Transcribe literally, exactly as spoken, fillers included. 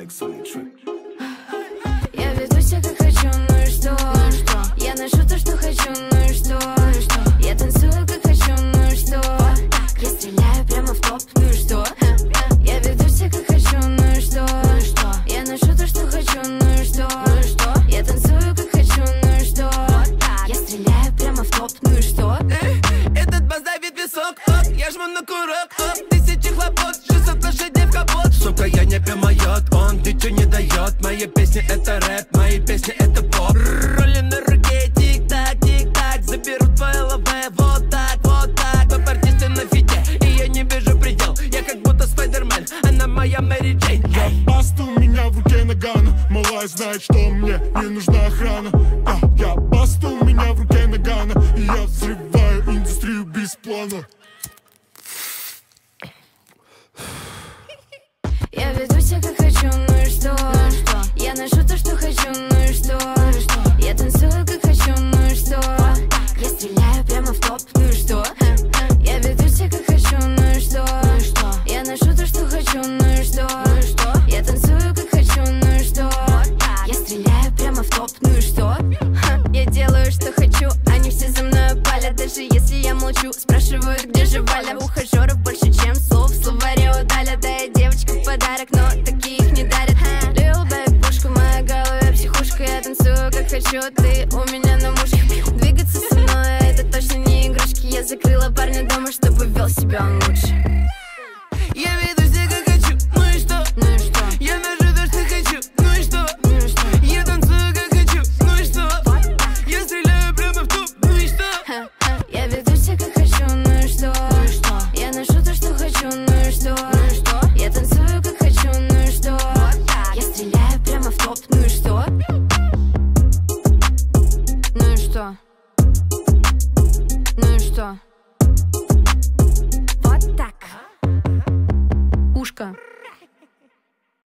tricks on the trick. Я веду себя как хочу, ну и что? Ну и что? Я ношу то, что хочу, ну и что? Ну и что? Я танцую как хочу, ну и что? Я стреляю прямо в топ, ну и что? Я веду себя как хочу, ну и что? Ну и что? Я ношу то, что хочу, ну и что? Ну и что? Я танцую как хочу, ну и что? Я стреляю прямо в топ, ну и что? Этот бас давит висок, ок, я жму на курок, ок, тысячи хлопот, шестьсот лошадей в капот. Сука, я не поймает, он ничего не дает. Мои песни это рэп, мои песни это поп. Роли на руке, тик-так, тик-так, заберут твои лавы, вот так, вот так. Топ-артисты на фите, и я не вижу предел. Я как будто Спайдермен, она моя Мэри Джейн. Я басту, у меня в руке нагана. Малая знает, что мне не нужна охрана. а, Я басту, у меня в руке нагана. И я взрываю индустрию без плана. Я веду себя как хочу, ну и что? Ну и что? Я ношу то, что хочу, ну и что? Ну и что? Я танцую как хочу, ну и что? Я стреляю прямо в топ, ну и что? Я веду себя как хочу, ну и что? Ну и что? Я ношу то, что хочу, ну и что? Ну и что? Я танцую как хочу, ну и что? Я стреляю прямо в топ, ну и что? Я делаю, что хочу, они все за мной палят. Даже если я молчу, спрашивают, где же Валя. Ухажеров больше, чем слов, словаре удалят. Да я девочка в подарок, но таких не дарят. Lil Back, пушка в моей голове, психушка. Я танцую как хочу, ты у меня на мушке. Двигаться со мной, это точно не игрушки. Я закрыла парня дома, чтобы вел себя он лучше. Я веду себя как хочу, ну и что? Ну и что? Я ношу то, что хочу, ну и что? Ну и что? Я танцую как хочу, ну и что? Я стреляю прямо в топ, ну и что? Я веду себя как хочу, ну и что? Ну и что? Я ношу то, что хочу, ну и что? Ну и что? Я танцую как хочу, ну и что? Я стреляю прямо в топ, ну и что? Ну и что? Ну и что? Вот так. Ушко.